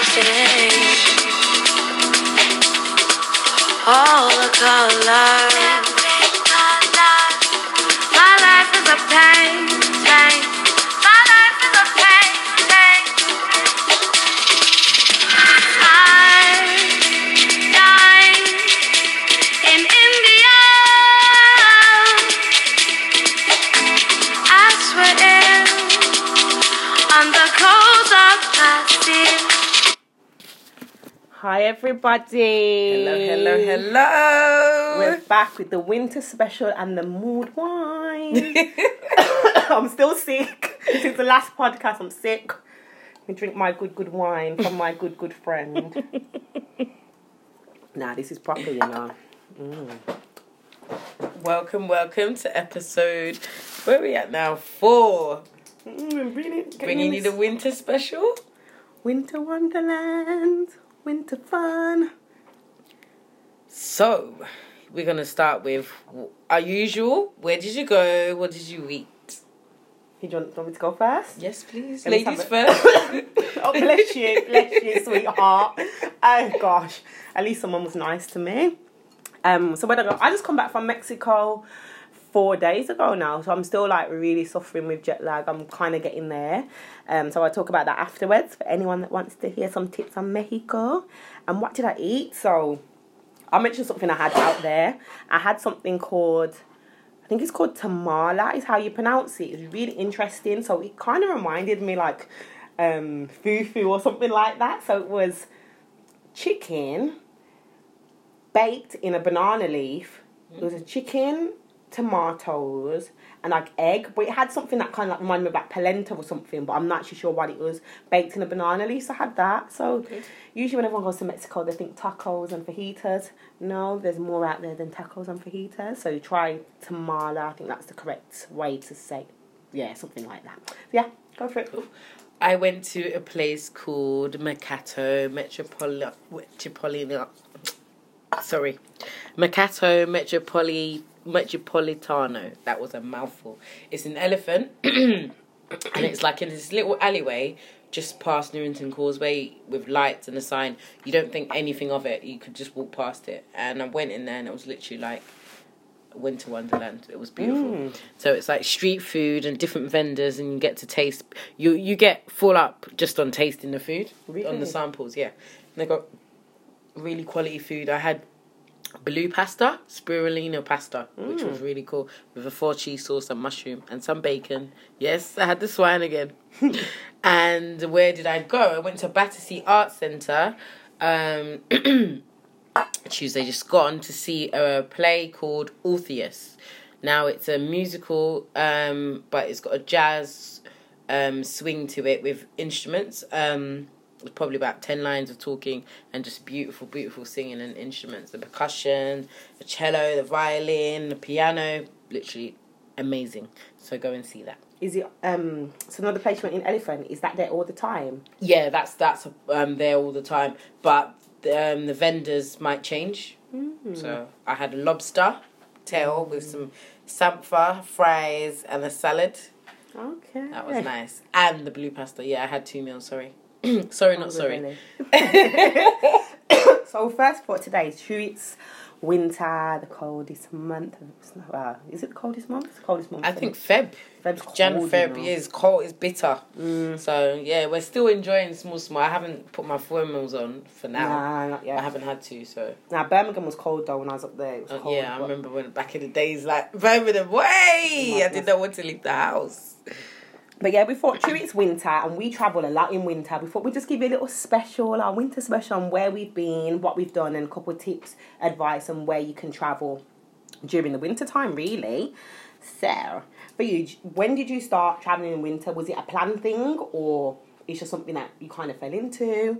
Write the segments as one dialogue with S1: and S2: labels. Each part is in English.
S1: melting. All the colors. My life is a painting. My life is a painting. I'm dying in India. I swear on the coast of plastic.
S2: Hi everybody.
S3: Hello.
S2: We're back with the winter special and the mood wine. I'm still sick. Since the last podcast, I'm sick. I drink my good wine from my good friend. Nah, this is proper, you know.
S3: Welcome to episode, where are we at now? 4. Bringing you the winter special.
S2: Winter Wonderland. Winter fun.
S3: So, we're going to start with our usual. Where did you go? What did you eat?
S2: You want me to go first?
S3: Yes, please.
S2: Let me
S3: Ladies
S2: have it.
S3: first.
S2: Oh, bless you, sweetheart. Oh gosh, at least someone was nice to me. So where did I go? I just come back from Mexico 4 days ago now, so I'm still like really suffering with jet lag. I'm kind of getting there. So I'll talk about that afterwards for anyone that wants to hear some tips on Mexico. And what did I eat? So I'll mention something I had out there. I had something called, I think it's called tamala, is how you pronounce it. It's really interesting. So it kind of reminded me like fufu or something like that. So it was chicken baked in a banana leaf. It was a chicken, tomatoes, and like egg, but it had something that kind of like reminded me of like polenta or something, but I'm not actually sure what it was. Baked in a banana leaf, so I had that. So usually when everyone goes to Mexico, they think tacos and fajitas. No, there's more out there than tacos and fajitas. So try tamala. I think that's the correct way to say. Yeah, something like that. So yeah, go for it.
S3: I went to a place called Mercato Metropolitano. That was a mouthful. It's an elephant, and it's like in this little alleyway just past Newington Causeway with lights and a sign. You don't think anything of it. You could just walk past it. And I went in there, and it was literally like Winter Wonderland. It was beautiful. So it's like street food and different vendors, and you get to taste. You get full up just on tasting the food,
S2: Really?
S3: on the samples. Yeah, and they got really quality food. I had blue pasta, spirulina pasta, which was really cool, with a 4 cheese sauce and mushroom and some bacon. Yes, I had the swine again. And where did I go? I went to Battersea Arts Centre Tuesday just gone to see a play called Orpheus. Now it's a musical, but it's got a jazz swing to it with instruments. Probably about 10 lines of talking and just beautiful singing and instruments. The percussion, the cello, the violin, the piano. Literally amazing. So go and see that.
S2: Is it so another place you went in Elephant, is that there all the time?
S3: Yeah, that's there all the time. But the vendors might change. So I had a lobster tail with some sampha, fries and a salad.
S2: Okay.
S3: That was nice. And the blue pasta. Yeah, I had 2 meals, sorry. Sorry, not sorry.
S2: So first for today is it's winter, the coldest month. Is it the coldest month? It's the coldest month.
S3: I think Feb's Jan, Feb is cold, it's bitter. So yeah, we're still enjoying small. I haven't put my thermals on for now.
S2: Nah, not yet.
S3: I haven't had to, so.
S2: Now Birmingham was cold though when I was up there. It was cold.
S3: Yeah, I remember when back in the days, like Birmingham, I did not want to leave the house.
S2: But yeah, we thought, true, it's winter and we travel a lot in winter. We thought we'd just give you a little special, our winter special on where we've been, what we've done, and a couple of tips, advice on where you can travel during the winter time, really. So, for you, when did you start travelling in winter? Was it a planned thing or it's just something that you kind of fell into?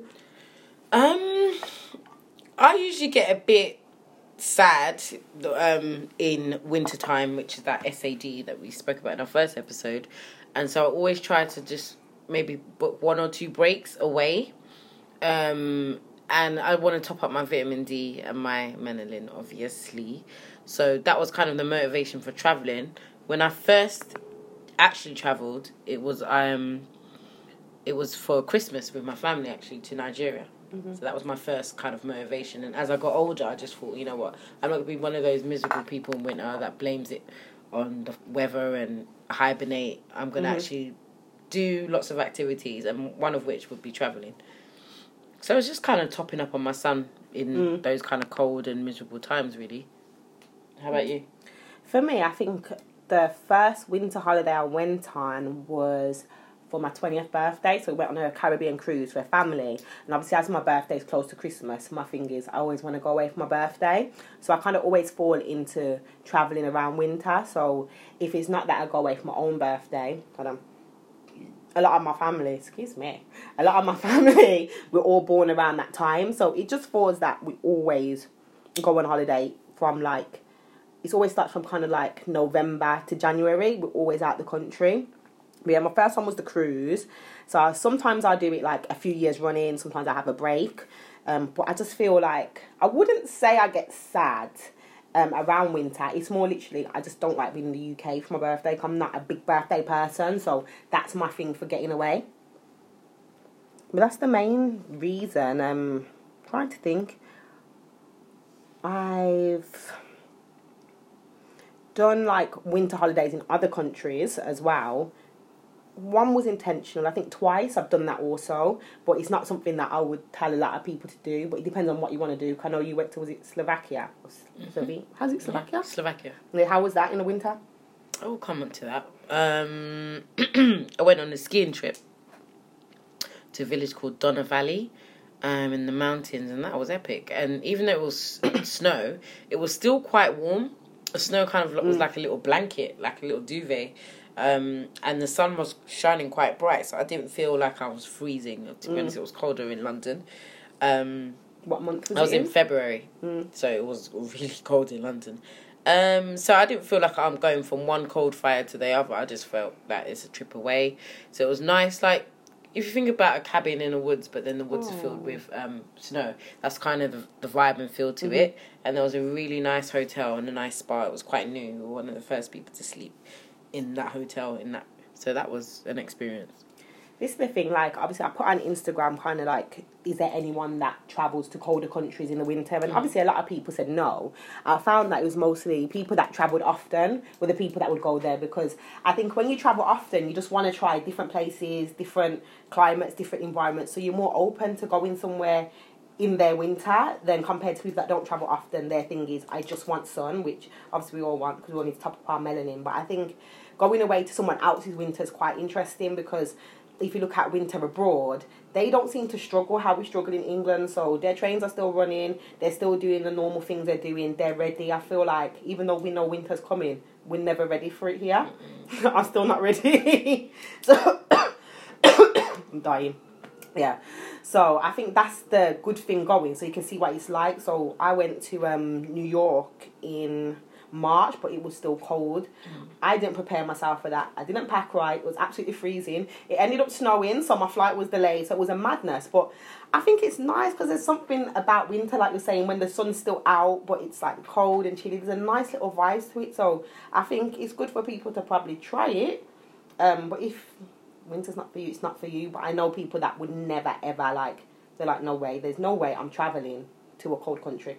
S3: I usually get a bit sad in winter time, which is that SAD that we spoke about in our first episode. And so I always try to just maybe book 1 or 2 breaks away. And I want to top up my vitamin D and my Menalin, obviously. So that was kind of the motivation for travelling. When I first actually travelled, it was it was for Christmas with my family, actually, to Nigeria.
S2: Mm-hmm.
S3: So that was my first kind of motivation. And as I got older, I just thought, you know what, I'm not going to be one of those miserable people in winter that blames it on the weather and hibernate. I'm going to actually do lots of activities, and one of which would be travelling. So I was just kind of topping up on my son in those kind of cold and miserable times, really. How about you?
S2: For me, I think the first winter holiday I went on was for my 20th birthday. So we went on a Caribbean cruise with a family. And obviously, as my birthday is close to Christmas, my thing is I always want to go away for my birthday. So I kind of always fall into travelling around winter. So if it's not that I go away for my own birthday, a lot of my family, we're all born around that time. So it just falls that we always go on holiday from like, it always starts from kind of like November to January. We're always out the country. But yeah, my first one was the cruise. So sometimes I do it like a few years running. Sometimes I have a break. But I just feel like, I wouldn't say I get sad around winter. It's more literally, I just don't like being in the UK for my birthday. I'm not a big birthday person. So that's my thing for getting away. But that's the main reason. Trying to think. I've done like winter holidays in other countries as well. One was intentional. I think twice I've done that also, but it's not something that I would tell a lot of people to do. But it depends on what you want to do. I know you went to, was it Slovakia? How's it, Slovakia?
S3: Yeah, Slovakia.
S2: Yeah, how was that in the winter?
S3: I will come on to that. I went on a skiing trip to a village called Donna Valley, in the mountains, and that was epic. And even though it was snow, it was still quite warm. The snow kind of was like a little blanket, like a little duvet. And the sun was shining quite bright, so I didn't feel like I was freezing. To be honest, it was colder in London.
S2: What month was it?
S3: I was in February, so it was really cold in London. So I didn't feel like I'm going from one cold fire to the other. I just felt that it's a trip away. So it was nice. Like, if you think about a cabin in the woods, but then the woods are filled with snow, that's kind of the vibe and feel to it. And there was a really nice hotel and a nice spa. It was quite new. We were one of the first people to sleep in that hotel. So that was an experience.
S2: This is the thing, like, obviously I put on Instagram kind of like, is there anyone that travels to colder countries in the winter? And obviously a lot of people said no. I found that it was mostly people that travelled often were the people that would go there, because I think when you travel often, you just want to try different places, different climates, different environments. So you're more open to going somewhere in their winter than compared to people that don't travel often. Their thing is, I just want sun, which obviously we all want because we all need to top up our melanin. But I think going away to someone else's winter is quite interesting, because if you look at winter abroad, they don't seem to struggle how we struggle in England. So their trains are still running, they're still doing the normal things they're doing, they're ready. I feel like even though we know winter's coming, we're never ready for it here. I'm still not ready. So I'm dying. Yeah. So I think that's the good thing going, so you can see what it's like. So I went to New York in March, but it was still cold. I didn't prepare myself for that. I didn't pack right. It was absolutely freezing. It ended up snowing, so my flight was delayed. So it was a madness. But I think it's nice because there's something about winter, like you're saying, when the sun's still out, but it's like cold and chilly. There's a nice little vibe to it. So I think it's good for people to probably try it. But if winter's not for you, it's not for you. But I know people that would never ever like, they're like, no way, there's no way I'm travelling to a cold country.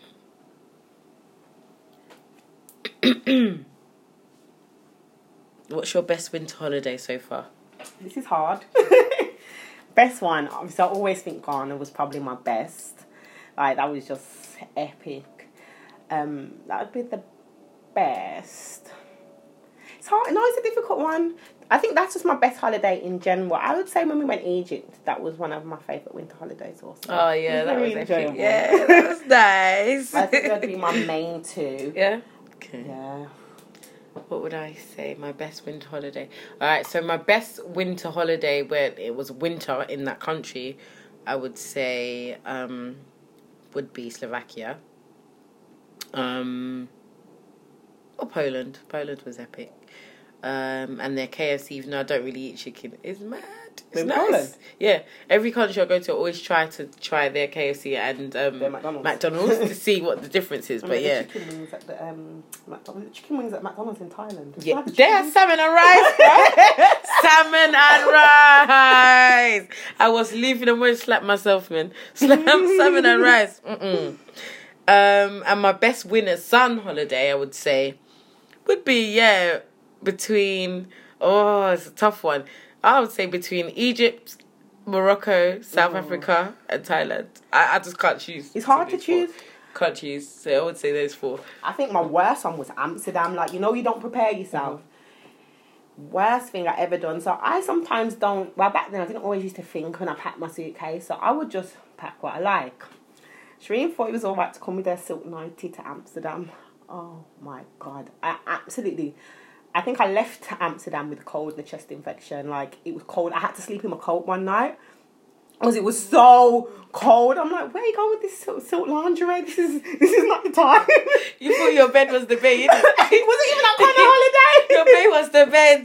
S3: What's your best winter holiday so far?
S2: This is hard. Best one, obviously I always think Ghana was probably my best. Like, that was just epic. That would be the best. It's hard. No, it's a difficult one. I think that's just my best holiday in general. I would say when we went to Egypt, that was one of my favourite winter holidays also.
S3: Oh yeah, that was
S2: enjoyable.
S3: epic. Yeah, that was nice.
S2: I think that would be my main two.
S3: Yeah? Okay.
S2: Yeah.
S3: What would I say? My best winter holiday. Alright, so my best winter holiday where it was winter in that country, I would say would be Slovakia. Or Poland. Poland was epic. And their KFC, even though I don't really eat chicken, is mad. It's
S2: In
S3: nice.
S2: Poland?
S3: Yeah, every country I go to, I always try their KFC and McDonald's to see what the difference is. But yeah,
S2: chicken wings at the chicken wings at McDonald's in Thailand.
S3: yeah, they're salmon and rice, bro. Salmon and rice. I was leaving and went to slap myself, man. Salmon and rice. And my best winter sun holiday, I would say, would be between. Oh, it's a tough one. I would say between Egypt, Morocco, South Africa, and Thailand. I just can't choose.
S2: It's hard to choose.
S3: Can't choose. So I would say those 4.
S2: I think my worst one was Amsterdam. Like, you don't prepare yourself. Worst thing I ever done. So I sometimes don't. Well, back then I didn't always used to think when I packed my suitcase. So I would just pack what I like. Shireen thought it was all right to come with her silk nightie to Amsterdam. Oh my God. I think I left Amsterdam with a cold and a chest infection. Like, it was cold. I had to sleep in my coat one night because it was so cold. I'm like, where are you going with this silk lingerie? This is not the time.
S3: You thought your bed was the bed.
S2: It wasn't even that kind of holiday.
S3: Your bed was the bed.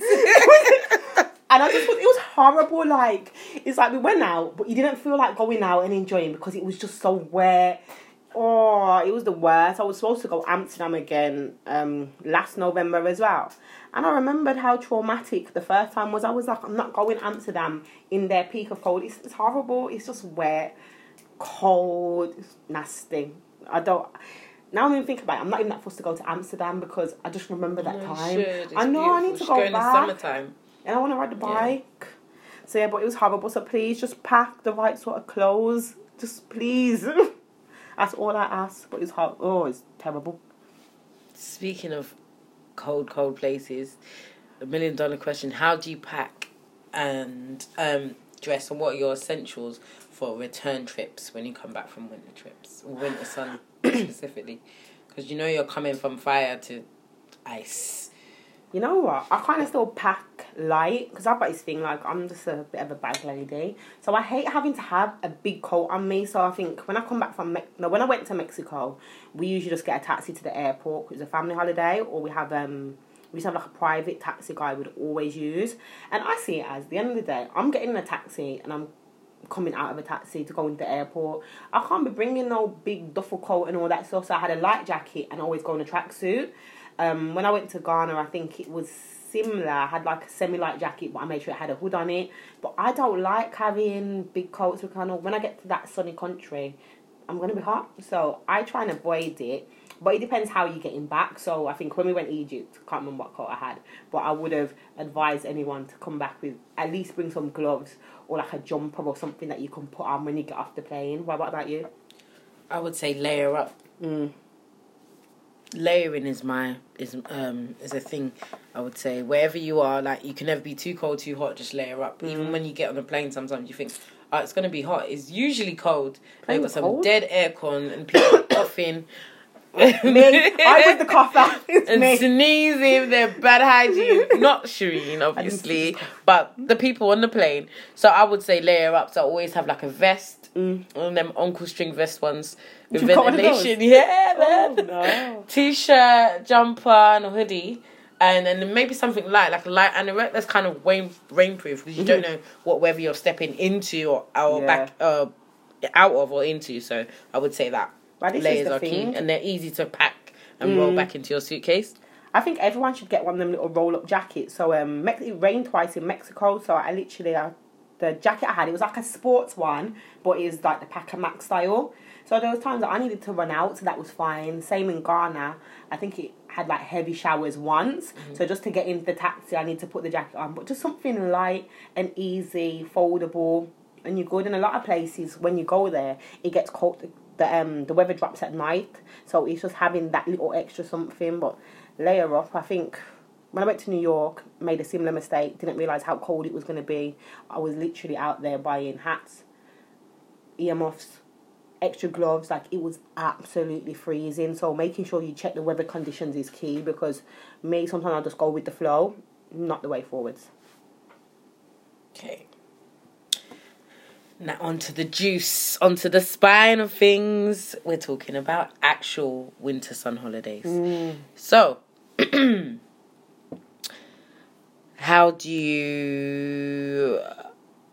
S2: And I just thought it was horrible. Like, it's like we went out, but you didn't feel like going out and enjoying because it was just so wet. Oh, it was the worst. I was supposed to go Amsterdam again last November as well. And I remembered how traumatic the first time was. I was like, I'm not going Amsterdam in their peak of cold. It's horrible. It's just wet, cold, it's nasty. Now I'm even thinking about it. I'm not even that forced to go to Amsterdam because I just remember that time. I know
S3: beautiful.
S2: I need to go
S3: in the
S2: back.
S3: summertime.
S2: And I want to ride the bike. So yeah, but it was horrible. So please just pack the right sort of clothes. Just please. That's all I ask. But it's hot. Oh, it's terrible.
S3: Speaking of cold places, $1 million question: how do you pack and dress, and what are your essentials for return trips when you come back from winter trips, or winter sun specifically? Because you're coming from fire to ice.
S2: You know what? I kind of still pack light because I've got this thing like I'm just a bit of a bag lady. So I hate having to have a big coat on me. So I think when I come back from when I went to Mexico, we usually just get a taxi to the airport because it's a family holiday, or we have we used to have like a private taxi guy we'd always use. And I see it as the end of the day, I'm getting in a taxi and I'm coming out of a taxi to go into the airport. I can't be bringing no big duffel coat and all that stuff. So I had a light jacket and always go in a tracksuit. When I went to Ghana, I think it was similar. I had like a semi-light jacket, but I made sure it had a hood on it. But I don't like carrying big coats because when I get to that sunny country, I'm going to be hot. So I try and avoid it. But it depends how you're getting back. So I think when we went to Egypt, I can't remember what coat I had, but I would have advised anyone to come back with, at least bring some gloves or like a jumper or something that you can put on when you get off the plane. What about you?
S3: I would say layer up. Layering is a thing. I would say wherever you are, like, you can never be too cold, too hot. Just layer up. Even when you get on a plane, sometimes you think, oh, it's gonna be hot. It's usually cold. They've got some dead aircon and people coughing.
S2: Me, I was the cougher.
S3: And sneezing, they're bad hygiene. Not Shireen, obviously, but the people on the plane. So I would say layer up. So I always have like a vest, one of them uncle string vest ones with ventilation. Yeah, man.
S2: Oh, no.
S3: T-shirt, jumper, and a hoodie. And then maybe something light, like a light anorak that's kind of rainproof, because you don't know what weather you're stepping into or back out of or into. So I would say that. Layers are key, and they're easy to pack and roll back into your suitcase.
S2: I think everyone should get one of them little roll-up jackets. So it rained twice in Mexico, so I literally the jacket I had, it was like a sports one, but it was like the Packer Max style. So there was times that I needed to run out, so that was fine. Same in Ghana. I think it had like heavy showers once, so just to get into the taxi, I need to put the jacket on. But just something light and easy, foldable, and you're good. In a lot of places, when you go there, it gets cold. The weather drops at night, so it's just having that little extra something. But layer up. I think when I went to New York, made a similar mistake. Didn't realise how cold it was going to be. I was literally out there buying hats, earmuffs, extra gloves. Like, it was absolutely freezing. So making sure you check the weather conditions is key, because sometimes I'll just go with the flow. Not the way forwards.
S3: Okay. Now onto the juice, onto the spine of things. We're talking about actual winter sun holidays. So, how do you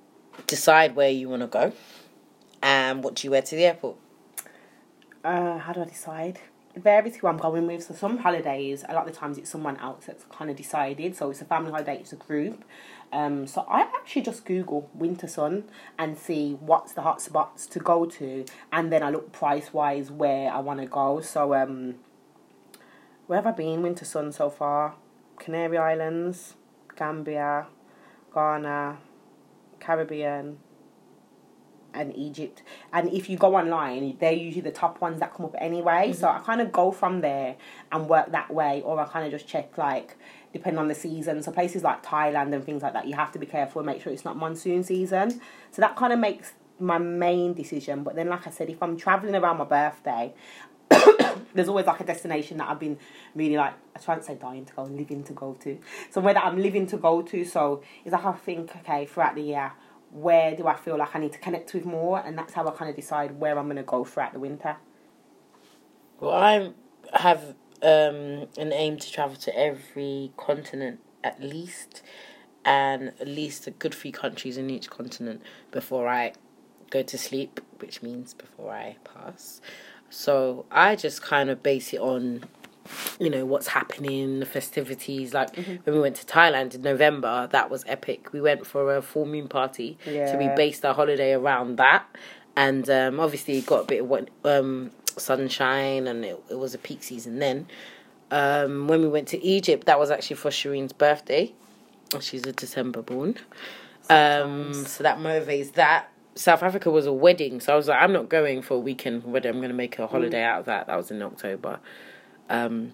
S3: decide where you want to go, and what do you wear to the airport?
S2: How do I decide? It varies who I'm going with. So some holidays, a lot of the times it's someone else that's kind of decided. So it's a family holiday, it's a group. So I actually just Google winter sun and see what's the hot spots to go to, and then I look price wise where I want to go. So where have I been winter sun so far? Canary Islands, Gambia, Ghana, Caribbean, and Egypt. And if you go online, they're usually the top ones that come up anyway. So I kind of go from there and work that way, or I kind of just check, like, depending on the season. So places like Thailand and things like that, you have to be careful and make sure it's not monsoon season. So that kind of makes my main decision. But then, like I said, if I'm travelling around my birthday, there's always like a destination that I've been really, like, I try to say dying to go, living to go to. Somewhere that I'm living to go to. So it's like I think, okay, throughout the year, where do I feel like I need to connect with more? And that's how I kind of decide where I'm going to go throughout the winter.
S3: Well, I have an aim to travel to every continent at least, and at least a good few countries in each continent before I go to sleep, which means before I pass. So I just kind of base it on, you know, what's happening, the festivities. Like when we went to Thailand in November, that was epic. We went for a full moon party, so we based our holiday around that. And obviously got a bit of sunshine, and it was a peak season then. When we went to Egypt, that was actually for Shireen's birthday. She's a December born. So that motivates that. South Africa was a wedding, so I was like, I'm not going for a weekend wedding. I'm going to make a holiday out of that. That was in October. And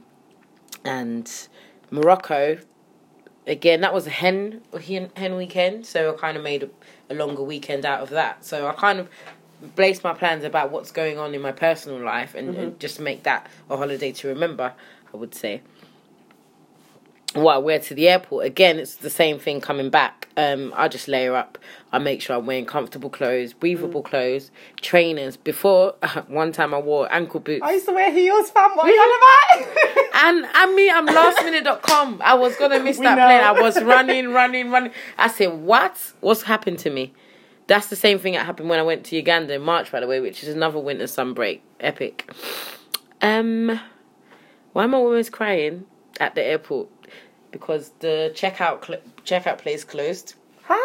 S3: Morocco, again, that was a hen weekend, so I kind of made a longer weekend out of that. So I kind of base my plans about what's going on in my personal life and just make that a holiday to remember, I would say. What I wear to the airport, again, it's the same thing coming back. I just layer up. I make sure I'm wearing comfortable clothes, breathable clothes, trainers. Before, one time I wore ankle boots.
S2: I used to wear heels, fam. What are you on about?
S3: And me, I'm lastminute.com. I was going to miss that plane. I was running. I said, what? What's happened to me? That's the same thing that happened when I went to Uganda in March, by the way, which is another winter sun break. Epic. Why am I always crying at the airport? Because the checkout place closed.
S2: How?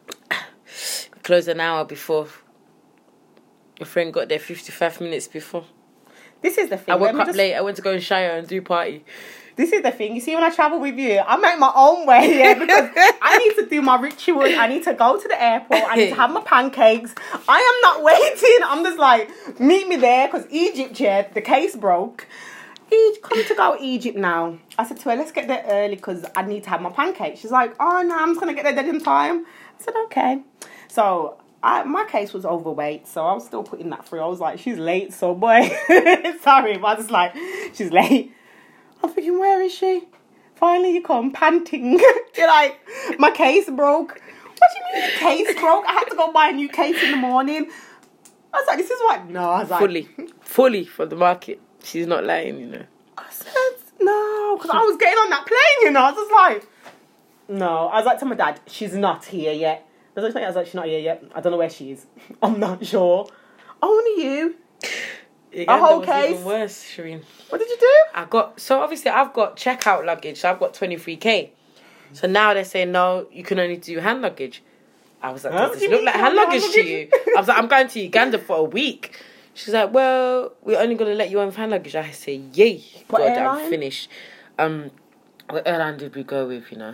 S3: Closed an hour before. Your friend got there 55 minutes before.
S2: This is the thing.
S3: I woke up late. I went to go in Shire and do party.
S2: This is the thing. You see, when I travel with you, I make my own way, yeah, because I need to do my ritual. I need to go to the airport. I need to have my pancakes. I am not waiting. I'm just like, meet me there, because Egypt, yeah, the case broke. Come to go Egypt now. I said to her, let's get there early because I need to have my pancakes. She's like, oh no, I'm just going to get there dead in time. I said, okay. So my case was overweight, so I was still putting that through. I was like, she's late, so boy. Sorry, but I was like, she's late. I'm thinking, where is she? Finally you come panting. You're like, my case broke. What do you mean the case broke? I had to go buy a new case in the morning. I was like, this is what? No, I was like.
S3: Fully for the market. She's not lying, you know.
S2: I said, no, because I was getting on that plane, you know. I was just like, no. I was like to my dad, she's not here yet. I was like, she's not here yet. I don't know where she is. I'm not sure. Only you. A whole case.
S3: Even worse, Shireen.
S2: What did you do?
S3: Obviously I've got checkout luggage, so I've got 23k. So now they're saying, no, you can only do hand luggage. I was like, does this look like hand luggage to you? I was like, I'm going to Uganda for a week. She's like, well, we're only going to let you on hand luggage. I say, yay.
S2: What
S3: God,
S2: airline?
S3: I'm finished. What airline did we go with, you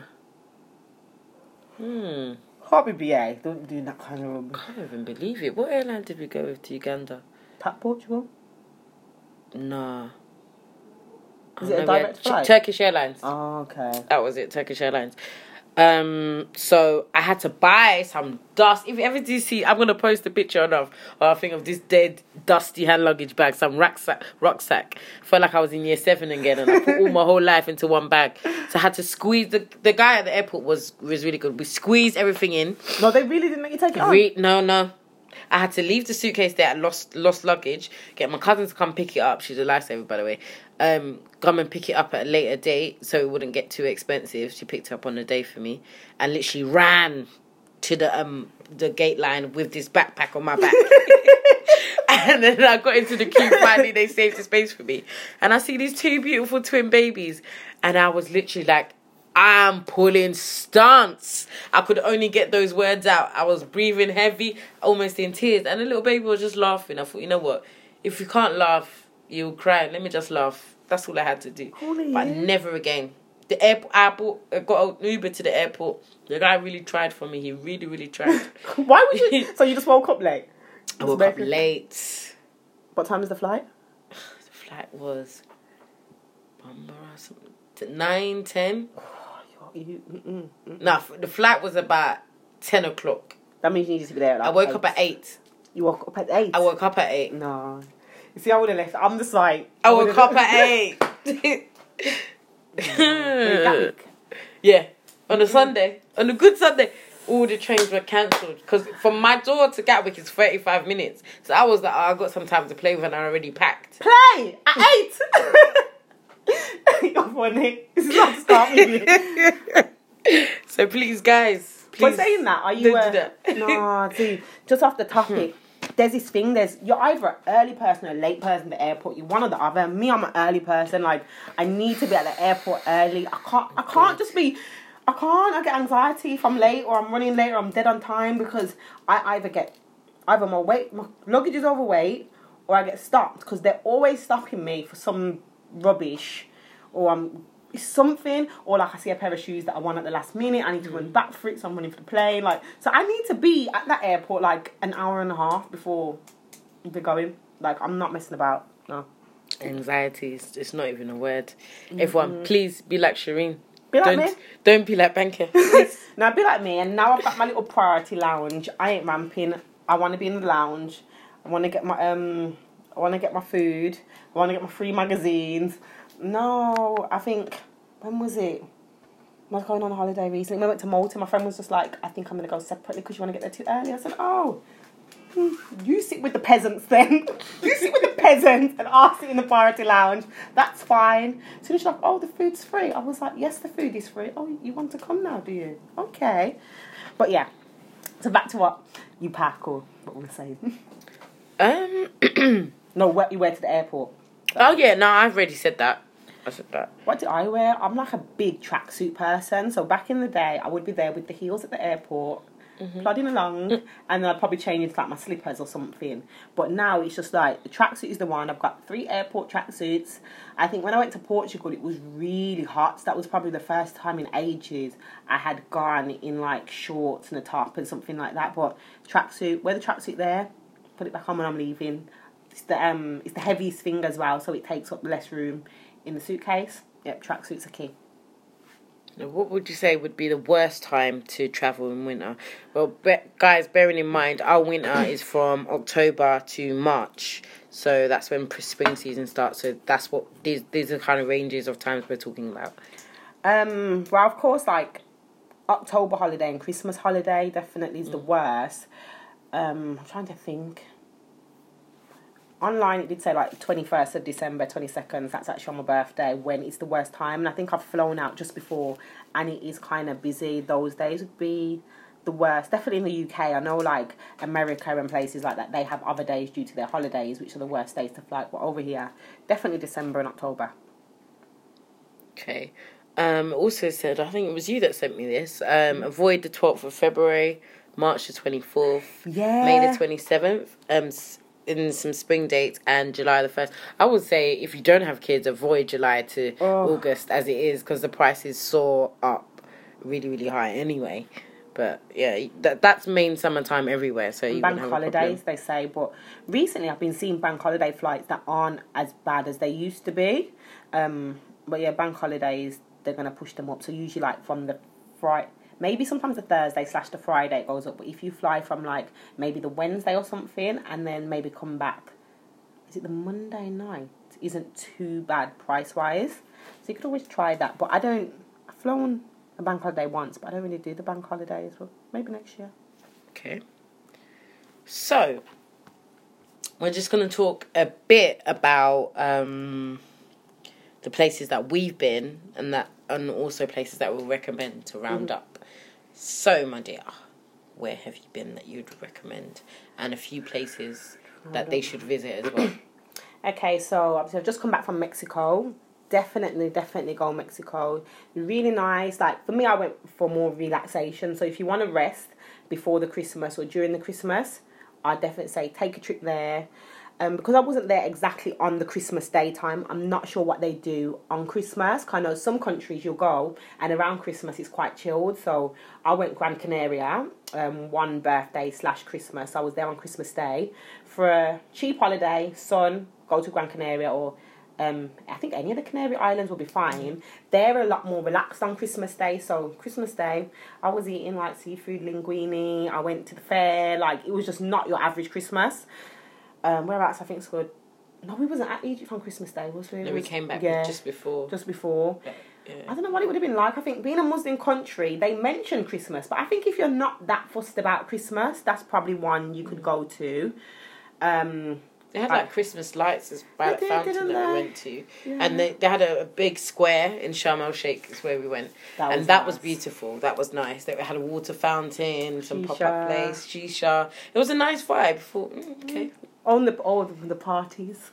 S3: know?
S2: Probably BA. Don't do that kind of rubbish.
S3: I can't even believe it. What airline did we go with to Uganda?
S2: Portugal?
S3: Nah.
S2: Is it a direct flight?
S3: Turkish Airlines.
S2: Oh, okay.
S3: That was it, Turkish Airlines. So I had to buy some dust. If you ever do see, I'm gonna post a picture of a thing of this dead dusty hand luggage bag, some rucksack. Felt like I was in year 7 again, and I put all my whole life into one bag. So I had to squeeze. The guy at the airport was really good. We squeezed everything in.
S2: No, they really didn't let you take it on.
S3: No. I had to leave the suitcase there at lost luggage, get my cousin to come pick it up. She's a lifesaver, by the way. Come and pick it up at a later date so it wouldn't get too expensive. She picked it up on the day for me and literally ran to the gate line with this backpack on my back. And then I got into the queue. Finally, they saved the space for me. And I see these 2 beautiful twin babies. And I was literally like, I'm pulling stunts. I could only get those words out. I was breathing heavy, almost in tears. And the little baby was just laughing. I thought, you know what? If you can't laugh, you'll cry. Let me just laugh. That's all I had to do.
S2: Holy
S3: but
S2: yeah.
S3: Never again. The airport, I got an Uber to the airport. The guy really tried for me. He really, really tried.
S2: Why would you? So you just woke up late?
S3: I woke up late.
S2: What time is the flight?
S3: The flight was 9, 10. No, the flight was about 10 o'clock.
S2: That means you need to be there. Like
S3: I woke
S2: 8.
S3: up at 8.
S2: You woke up at 8?
S3: I woke up at 8.
S2: No. You see, I would have left. I'm just like...
S3: I woke up at 8. Yeah. On a Sunday. On a good Sunday. All the trains were cancelled. Because from my door to Gatwick is 35 minutes. So I was like, I got some time to play with and I already packed.
S2: Play! At 8! You're funny. This is not start with you.
S3: So please, guys. Please.
S2: But saying that, are you...
S3: Don't do that.
S2: No, see, just off the topic... There's this thing, you're either an early person or a late person at the airport. You're one or the other. Me, I'm an early person. Like, I need to be at the airport early. I can't just be, I get anxiety if I'm late or I'm running late or I'm dead on time because I either my luggage is overweight or I get stopped because they're always stopping me for some rubbish or something, or like I see a pair of shoes that I want at the last minute, I need to run back for it, so I'm running for the plane. Like, so I need to be at that airport like an hour and a half before we're going. Like, I'm not messing about. No.
S3: Anxiety is it's not even a word. Everyone, please be like Shireen.
S2: Be like me.
S3: Don't be like Banker.
S2: Now be like me, and now I've got my little priority lounge. I ain't ramping. I want to be in the lounge. I want to get my food. I want to get my free magazines. No, I think, when was it? I was going on a holiday recently. We went to Malta. My friend was just like, I think I'm going to go separately because you want to get there too early. I said, you sit with the peasants then. You sit with the peasants and I'll sit in the priority lounge. That's fine. So she's like, the food's free. I was like, yes, the food is free. Oh, you want to come now, do you? Okay. But yeah, so back to what you pack or what we were saying. No, what you wear to the airport.
S3: Oh, yeah, no, I've already said that. I said that.
S2: What do I wear? I'm like a big tracksuit person. So back in the day, I would be there with the heels at the airport, plodding along, and then I'd probably change into like my slippers or something. But now it's just like, the tracksuit is the one. I've got 3 airport tracksuits. I think when I went to Portugal, it was really hot. So that was probably the first time in ages I had gone in like shorts and a top and something like that. But tracksuit, wear the tracksuit there, put it back on when I'm leaving. It's the heaviest thing as well, so it takes up less room in the suitcase. Yep, tracksuits are key.
S3: Now, what would you say would be the worst time to travel in winter? Well, guys, bearing in mind, our winter is from October to March. So that's when spring season starts. So that's what these are the kind of ranges of times we're talking about.
S2: Well, of course, like October holiday and Christmas holiday definitely is the worst. I'm trying to think. Online, it did say like 21st of December, 22nd. That's actually on my birthday when it's the worst time. And I think I've flown out just before and it is kind of busy. Those days would be the worst. Definitely in the UK. I know like America and places like that, they have other days due to their holidays, which are the worst days to fly. But over here, definitely December and October.
S3: Okay. Also said, I think it was you that sent me this. Avoid the 12th of February, March the 24th,
S2: Yeah.
S3: May the 27th. In some spring dates and July the 1st. I would say if you don't have kids, avoid July to August as it is because the prices soar up really, really high anyway. But yeah, that's main summertime everywhere. So you
S2: bank
S3: won't have
S2: holidays, they say. But recently I've been seeing bank holiday flights that aren't as bad as they used to be. But yeah, bank holidays, they're going to push them up. So usually like from the Friday... Maybe sometimes the Thursday / the Friday it goes up. But if you fly from like maybe the Wednesday or something and then maybe come back, is it the Monday night? Isn't too bad price-wise. So you could always try that. But I've flown a bank holiday once, but I don't really do the bank holidays. Well, maybe next year.
S3: Okay. So, we're just going to talk a bit about the places that we've been and also places that we'll recommend to round up. So, my dear, where have you been that you'd recommend, and a few places that they should visit as well.
S2: Okay, so obviously I've just come back from Mexico. Definitely go Mexico. Really nice. Like, for me, I went for more relaxation. So if you want to rest before the Christmas or during the Christmas, I'd definitely say take a trip there. Because I wasn't there exactly on the Christmas day time, I'm not sure what they do on Christmas. I know some countries you'll go and around Christmas it's quite chilled. So I went Gran Canaria, one birthday / Christmas. I was there on Christmas Day for a cheap holiday. Sun, go to Gran Canaria, or I think any of the Canary Islands will be fine. They're a lot more relaxed on Christmas Day. So Christmas Day, I was eating like seafood linguine. I went to the fair. Like, it was just not your average Christmas. Whereabouts I think it's good. No, we wasn't at Egypt on Christmas Day, was we?
S3: No, we came back just before.
S2: Just before.
S3: Yeah.
S2: I don't know what it would have been like. I think being a Muslim country, they mention Christmas, but I think if you're not that fussed about Christmas, that's probably one you could go to.
S3: They had like Christmas lights as by the fountain that we went to.
S2: Yeah.
S3: And they had a big square in Sharm el Sheikh is where we went. That was beautiful. That was nice. They had a water fountain, some pop-up place, shisha. It was a nice vibe. I thought, okay.
S2: On the parties.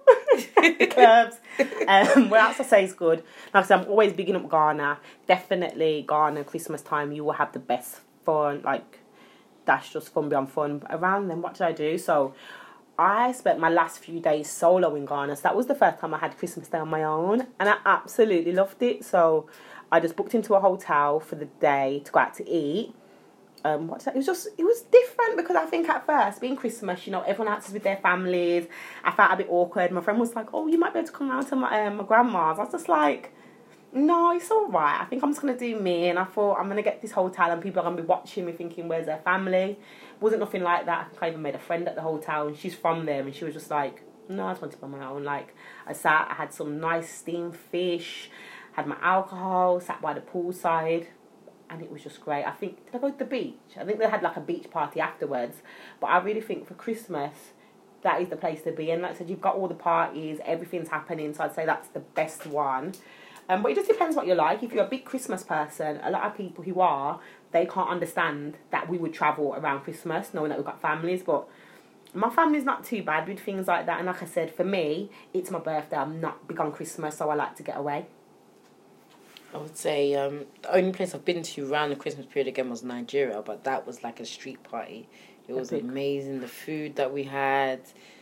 S2: The clubs. What else I say is good. Like I said, I'm always bigging up Ghana. Definitely Ghana, Christmas time, you will have the best fun. Like, that's just fun beyond fun. Around then, what did I do? So I spent my last few days solo in Ghana. So that was the first time I had Christmas Day on my own. And I absolutely loved it. So I just booked into a hotel for the day to go out to eat. It was different because I think at first, being Christmas, everyone else is with their families. I felt a bit awkward. My friend was like, oh, you might be able to come round to my grandma's. I was just like, no, it's all right. I think I'm just going to do me. And I thought, I'm going to get this hotel and people are going to be watching me thinking, where's their family? Wasn't nothing like that. I think I even made a friend at the hotel and she's from there. And she was just like, no, I just wanted to be on my own. Like, I had some nice steamed fish, had my alcohol, sat by the poolside. And it was just great. I think, did I go to the beach? I think they had like a beach party afterwards. But I really think for Christmas, that is the place to be. And like I said, you've got all the parties, everything's happening. So I'd say that's the best one. But it just depends what you like. If you're a big Christmas person, a lot of people who are, they can't understand that we would travel around Christmas, knowing that we've got families. But my family's not too bad with things like that. And like I said, for me, it's my birthday. I'm not big on Christmas, so I like to get away.
S3: I would say the only place I've been to around the Christmas period again was Nigeria, but that was like a street party. It was amazing. The food that we had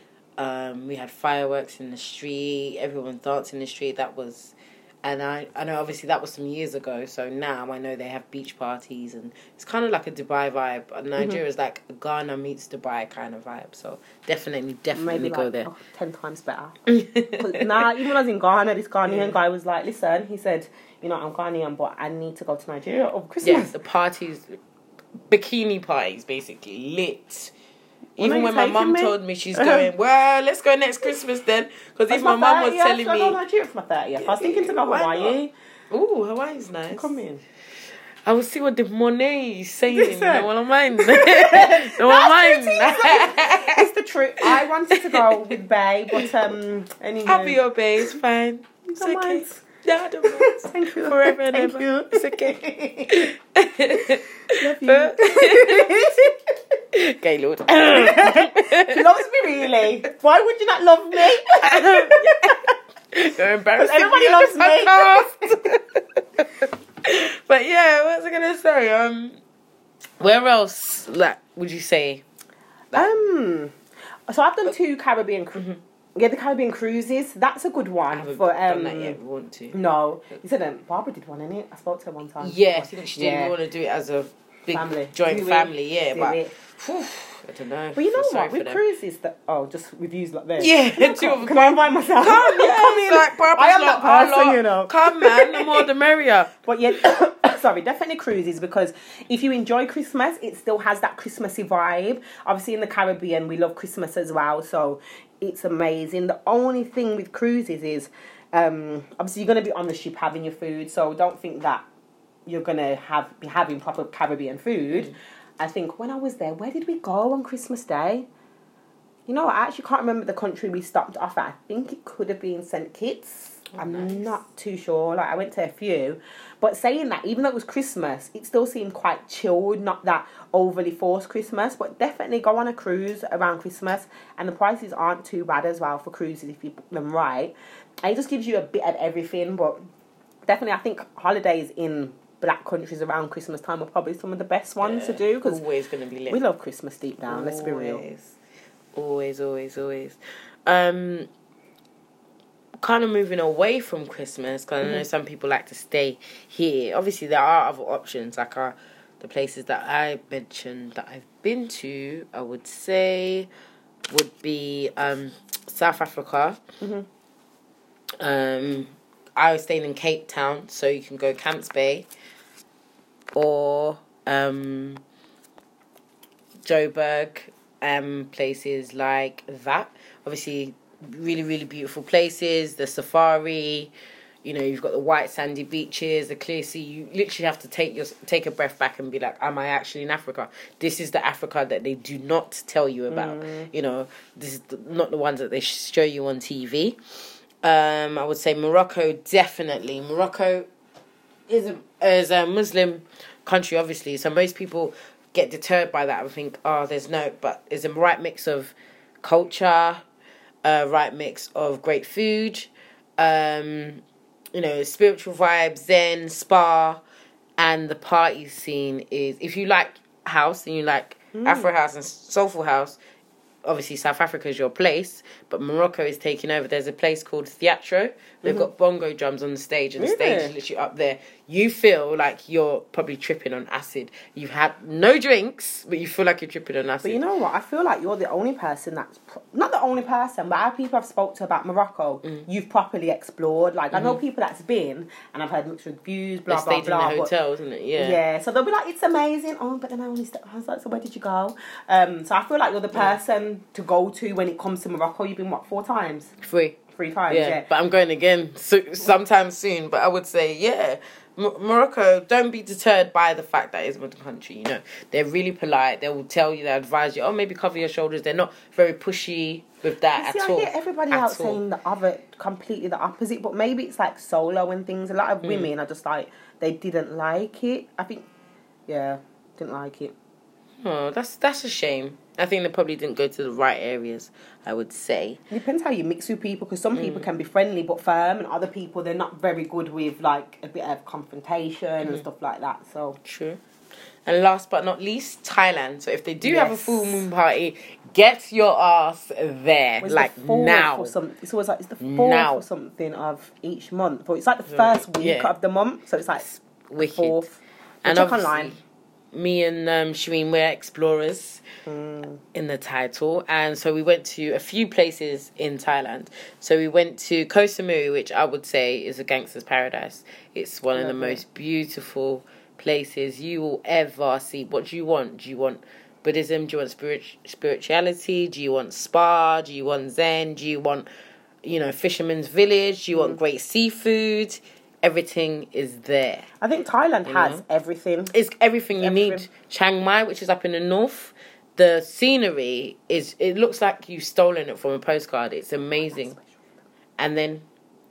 S3: fireworks in the street, everyone dancing in the street. That was, and I know obviously that was some years ago. So now I know they have beach parties and it's kind of like a Dubai vibe. Nigeria is like Ghana meets Dubai kind of vibe. So definitely
S2: Maybe
S3: go there.
S2: 10 times better. Even when I was in Ghana, this Ghanaian guy was like, listen, he said, I'm Ghanaian, but I need to go to Nigeria over Christmas.
S3: Yes, the parties, bikini parties, basically, lit. Even when my mum told me she's going, well, let's go next Christmas then. Because even my mum was telling me...
S2: I go to Nigeria for my 30th. I was thinking to go Hawaii.
S3: Ooh, Hawaii's nice.
S2: Come in.
S3: I will see what the Monet is saying. You know what I mean?
S2: It's the truth. I wanted to go with Bay, but anyway.
S3: Happy or Bay, it's fine. It's okay.
S2: Mind.
S3: Yeah, I don't mind.
S2: Thank you.
S3: Forever and
S2: Thank
S3: ever.
S2: you.
S3: It's okay.
S2: Love you.
S3: Okay, Lord.
S2: She loves me, really. Why would you not love me?
S3: You're embarrassing.
S2: Everybody loves
S3: me. But yeah, what was I gonna say? Where else? Like, would you say?
S2: So I've done 2 Caribbean. Yeah, the Caribbean cruises. That's a good one.
S3: I haven't
S2: for,
S3: done that yet. We want to.
S2: No, you said Barbara did one, innit? I spoke to her one time.
S3: Yeah, I think she didn't want to do it as a big joint family. Yeah, but I don't know.
S2: But you know what? With cruises, just reviews like this.
S3: Yeah,
S2: can I invite myself?
S3: Come, yeah,
S2: come in.
S3: like,
S2: I am that person,
S3: Come, man, the more the merrier.
S2: But yeah, sorry, definitely cruises, because if you enjoy Christmas, it still has that Christmassy vibe. Obviously, in the Caribbean, we love Christmas as well, so it's amazing. The only thing with cruises is, obviously, you're going to be on the ship having your food, so don't think that you're going to be having proper Caribbean food. I think when I was there, where did we go on Christmas Day? I actually can't remember the country we stopped off at. I think it could have been St. Kitts. I'm not too sure. Like, I went to a few. But saying that, even though it was Christmas, it still seemed quite chilled, not that overly forced Christmas. But definitely go on a cruise around Christmas. And the prices aren't too bad as well for cruises if you book them right. And it just gives you a bit of everything. But definitely, I think holidays in black countries around Christmas time are probably some of the best ones to do. Because
S3: always going to be lit.
S2: we love Christmas deep down, let's be real.
S3: Always. Kind of moving away from Christmas, because I know some people like to stay here. Obviously, there are other options, like the places that I mentioned that I've been to, I would say, would be South Africa. I was staying in Cape Town, so you can go Camps Bay, or Joburg, places like that. Obviously, really, really beautiful places. The safari, you know, you've got the white sandy beaches, the clear sea. You literally have to take a breath back and be like, am I actually in Africa? This is the Africa that they do not tell you about. You know, this is not the ones that they show you on TV. I would say Morocco, definitely. Morocco is a Muslim country, obviously, so most people get deterred by that and think, but it's a right mix of culture, a right mix of great food, you know, spiritual vibes, Zen, spa, and the party scene is, if you like house and you like Afro house and soulful house, obviously South Africa is your place, but Morocco is taking over. There's a place called Theatro. They've got bongo drums on the stage, and the stage is literally up there. You feel like you're probably tripping on acid. You've had no drinks, but you feel like you're tripping on acid.
S2: But you know what? I feel like you're the only person that's... not the only person, but our people I've spoke to about Morocco, you've properly explored. Like, I know people that's been, and I've heard mixed reviews, blah,
S3: they
S2: blah,
S3: stayed
S2: blah.
S3: in the hotel, isn't it? Yeah.
S2: Yeah, so they'll be like, it's amazing. Oh, but then I only I was like, so where did you go? So I feel like you're the person to go to when it comes to Morocco. You've been, what, 4 times?
S3: 3
S2: times, yeah.
S3: But I'm going again sometime soon. But I would say, yeah, Morocco, don't be deterred by the fact that it's a Muslim country. You know, they're really polite. They will tell you, they advise you, maybe cover your shoulders. They're not very pushy with that at all.
S2: I hear everybody else saying completely the opposite, but maybe it's like solo and things. A lot of women are just like, they didn't like it. I think, didn't like it.
S3: Oh, that's a shame. I think they probably didn't go to the right areas, I would say.
S2: It depends how you mix with people, because some people can be friendly but firm, and other people, they're not very good with, like, a bit of confrontation and stuff like that, so...
S3: True. And last but not least, Thailand. So if they do have a full moon party, get your ass there.
S2: Well,
S3: like, now.
S2: It's always like, it's the 4th or something of each month. But it's like the first week of the month, so it's like
S3: wicked.
S2: 4th.
S3: And
S2: check online.
S3: Me and Shireen, we're explorers in the title, and so we went to a few places in Thailand. So we went to Koh Samui, which I would say is a gangster's paradise. It's one of the most beautiful places you will ever see. What do you want? Do you want Buddhism? Do you want spirituality? Do you want spa? Do you want Zen? Do you want, you know, fisherman's village? Do you want great seafood? Everything is there.
S2: I think Thailand has everything.
S3: It's everything you need. Chiang Mai, which is up in the north, the scenery it looks like you've stolen it from a postcard. It's amazing. And then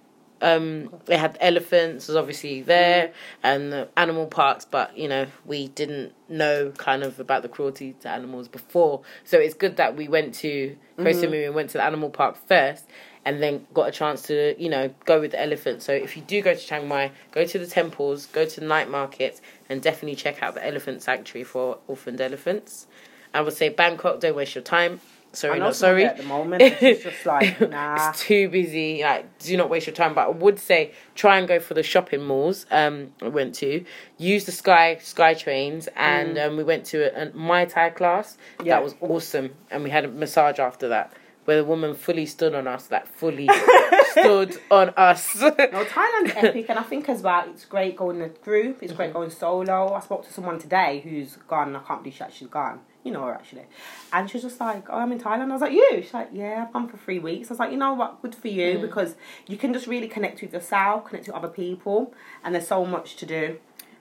S3: they had elephants, was obviously there, and the animal parks, but, you know, we didn't know kind of about the cruelty to animals before. So it's good that we went to Koh Samui and went to the animal park first, and then got a chance to, you know, go with the elephant. So if you do go to Chiang Mai, go to the temples, go to the night markets, and definitely check out the elephant sanctuary for orphaned elephants. I would say Bangkok, don't waste your time. Sorry, not sorry.
S2: At the moment, it's just like, nah.
S3: It's too busy. Like, do not waste your time. But I would say try and go for the shopping malls. I went to use the Sky trains, and we went to a Muay Thai class. Yeah. That was awesome, and we had a massage after that, where the woman fully stood on us, like fully stood on us.
S2: No, Thailand's epic, and I think as well, it's great going in a group, it's great going solo. I spoke to someone today who's gone, and I can't believe she's gone. You know her, actually. And she was just like, oh, I'm in Thailand. I was like, you? She's like, yeah, I've gone for 3 weeks. I was like, you know what, good for you, because you can just really connect with yourself, connect with other people, and there's so much to do.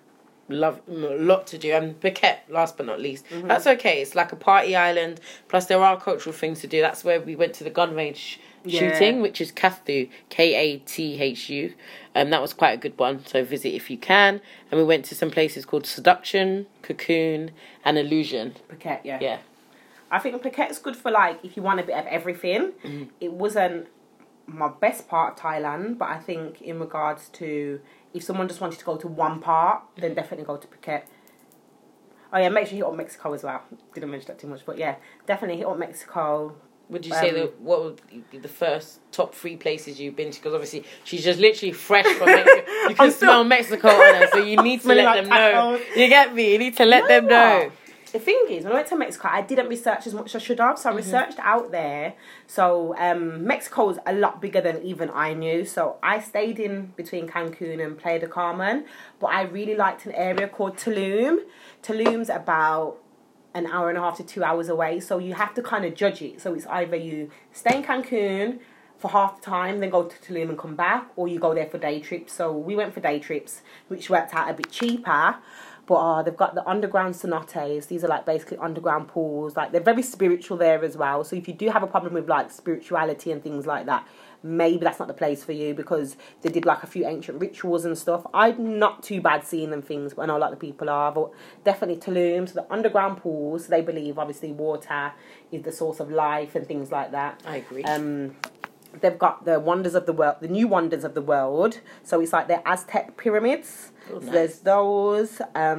S3: A lot to do. And Phuket, last but not least. That's okay. It's like a party island. Plus, there are cultural things to do. That's where we went to the gun range shooting, which is Kathu, Kathu. That was quite a good one, so visit if you can. And we went to some places called Seduction, Cocoon, and Illusion.
S2: Phuket, yeah.
S3: Yeah.
S2: I think Phuket's good for, like, if you want a bit of everything. It wasn't my best part of Thailand, but I think in regards to if someone just wanted to go to one part, then definitely go to Phuket. Oh yeah, make sure you hit up Mexico as well. Didn't mention that too much, but yeah, definitely hit up Mexico.
S3: Would you say that what would be the first top 3 places you've been to? Because obviously she's just literally fresh from Mexico. You can smell Mexico on her, so you need to let them know. You get me? You need to let them know.
S2: The thing is, when I went to Mexico, I didn't research as much as I should have. So I researched out there. So Mexico is a lot bigger than even I knew. So I stayed in between Cancun and Playa del Carmen. But I really liked an area called Tulum. Tulum's about an hour and a half to 2 hours away. So you have to kind of judge it. So it's either you stay in Cancun for half the time, then go to Tulum and come back, or you go there for day trips. So we went for day trips, which worked out a bit cheaper. But they've got the underground cenotes. These are like basically underground pools. Like they're very spiritual there as well. So if you do have a problem with like spirituality and things like that, maybe that's not the place for you, because they did like a few ancient rituals and stuff. I'm not too bad seeing them things, but I know a lot of people are. But definitely Tulum. So the underground pools, they believe obviously water is the source of life and things like that.
S3: I agree.
S2: They've got the wonders of the world, the new wonders of the world. So it's like their Aztec pyramids.
S3: Oh, nice.
S2: So there's those.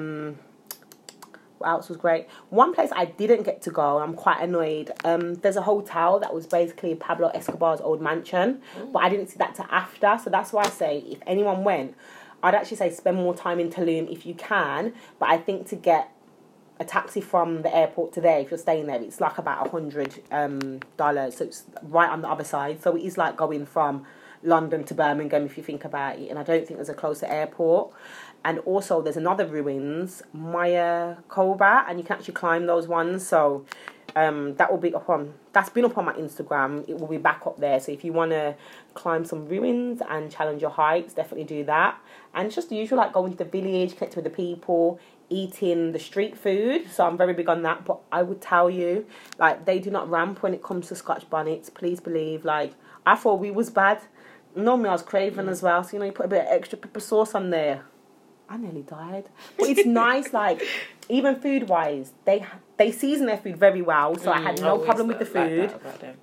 S2: What else was great? One place I didn't get to go, I'm quite annoyed. There's a hotel that was basically Pablo Escobar's old mansion, but I didn't see that till after. So that's why I say if anyone went, I'd actually say spend more time in Tulum if you can. But I think to get a taxi from the airport to there, if you're staying there, it's like about $100. So it's right on the other side. So it is like going from London to Birmingham if you think about it. And I don't think there's a closer airport. And also there's another ruins, Mayakoba, and you can actually climb those ones. So that will be that's been up on my Instagram. It will be back up there. So if you want to climb some ruins and challenge your heights, definitely do that. And it's just the usual, like going to the village, connecting with the people, eating the street food. So I'm very big on that. But I would tell you, like, they do not ramp when it comes to Scotch bonnets. Please believe. Like, I thought we was bad. Normally I was craving as well. So, you put a bit of extra pepper sauce on there. I nearly died. But it's nice, like, even food-wise, they season their food very well. So I had no problem with the food.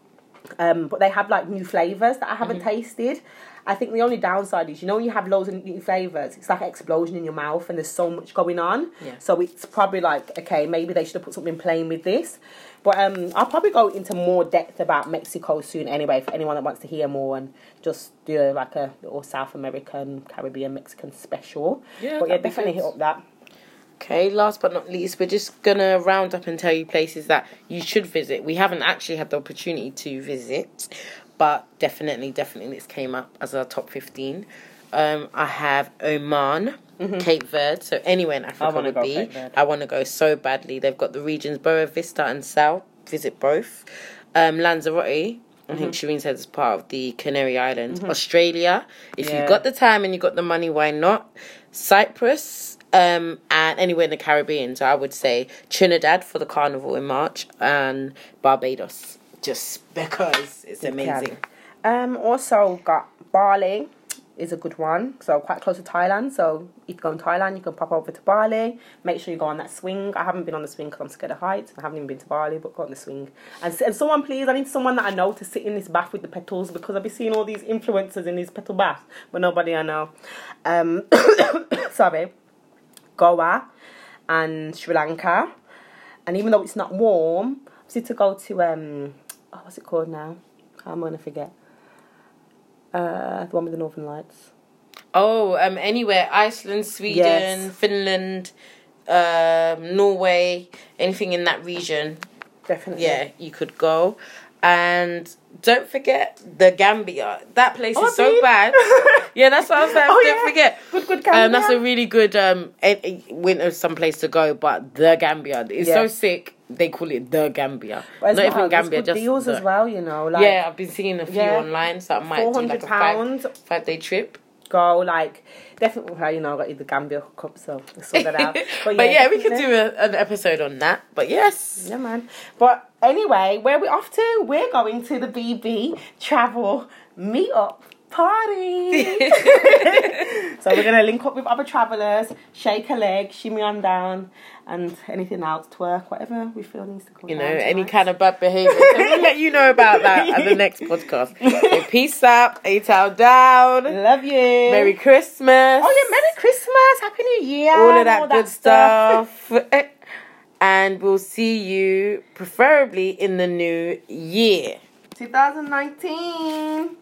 S2: But they have, like, new flavours that I haven't tasted. I think the only downside is, when you have loads of new flavours, it's like an explosion in your mouth and there's so much going on.
S3: Yeah.
S2: So it's probably like, okay, maybe they should have put something plain with this. But I'll probably go into more depth about Mexico soon anyway, for anyone that wants to hear more, and just do like a little South American, Caribbean, Mexican special.
S3: Yeah,
S2: but yeah, definitely hit up that.
S3: Okay, last but not least, we're just going to round up and tell you places that you should visit. We haven't actually had the opportunity to visit, but definitely this came up as our top 15. I have Oman, Cape Verde, so anywhere in Africa would be. I want to go so badly. They've got the regions Boa Vista and Sao. Visit both. Lanzarote, I think Shireen said, is part of the Canary Islands. Australia, if you've got the time and you've got the money, why not? Cyprus, and anywhere in the Caribbean. So I would say Trinidad for the carnival in March, and Barbados, just because it's amazing.
S2: Also got Bali is a good one, so quite close to Thailand. So if you go in Thailand, you can pop over to Bali. Make sure you go on that swing. I haven't been on the swing because I'm scared of heights. I haven't even been to Bali, but go on the swing. And someone, please, I need someone that I know to sit in this bath with the petals, because I've been seeing all these influencers in these petal baths, but nobody I know. Sorry. Goa and Sri Lanka. And even though it's not warm, I was to go to, what's it called now? I'm going to forget. The one with the Northern Lights.
S3: Oh, anywhere. Iceland, Sweden, Finland, Norway, anything in that region.
S2: Definitely.
S3: Yeah, you could go. And don't forget the Gambia. That place is so bad. Yeah, that's what I was saying. Don't forget.
S2: Good Gambia.
S3: That's a really good winter someplace to go, but the Gambia is so sick. They call it the Gambia. Not even Gambia, just
S2: deals as well, Like,
S3: yeah, I've been seeing a few online, so I might do like a 5-day trip.
S2: go. Like, definitely with her, you know, I got you the Gambia hookup, so we'll sort that out.
S3: But yeah, we could
S2: definitely.
S3: do an episode on that. But yes.
S2: Yeah, man. But anyway, where are we off to? We're going to the BB Travel Meetup Party. So we're going to link up with other travellers, shake a leg, shimmy on down, and anything else, twerk, whatever we feel needs to come
S3: You know,
S2: down
S3: any
S2: tonight.
S3: kind of bad behaviour. So we'll let you know about that at the next podcast. So peace out, A-Town down.
S2: Love you.
S3: Merry Christmas.
S2: Oh, yeah, Merry Christmas. Happy New Year.
S3: All of that good stuff. And we'll see you preferably in the new year.
S2: 2019.